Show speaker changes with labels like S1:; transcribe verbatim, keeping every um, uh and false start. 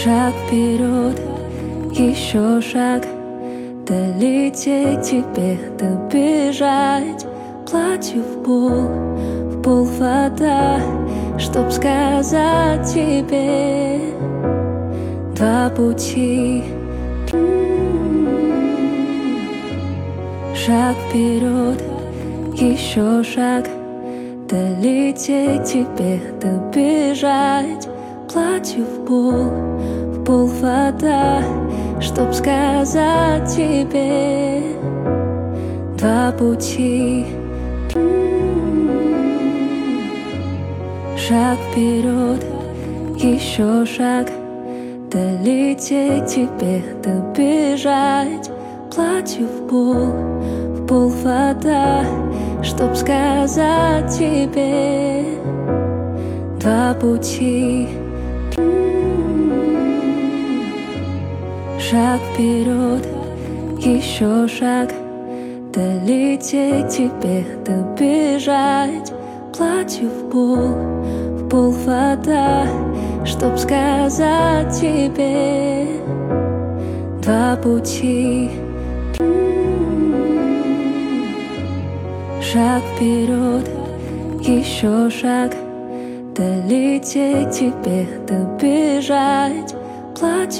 S1: Шаг вперед, еще шаг, долететь к тебе, добежать. Платью в пол, в пол вода, чтоб сказать тебе два пути. Шаг вперед, еще шаг, долететь к тебе, добежать. Платью в пол, в пол вода, чтоб сказать тебе два пути. Шаг вперед, еще шаг, долететь к тебе, добежать. Платью в пол, в пол вода, чтоб сказать тебе два пути. Шаг вперед, еще шаг, долететь к тебе, добежать. Платью в пол, в пол вода, чтоб сказать тебе два пути. Шаг вперед, еще шаг, долететь к тебе, добежать. Платью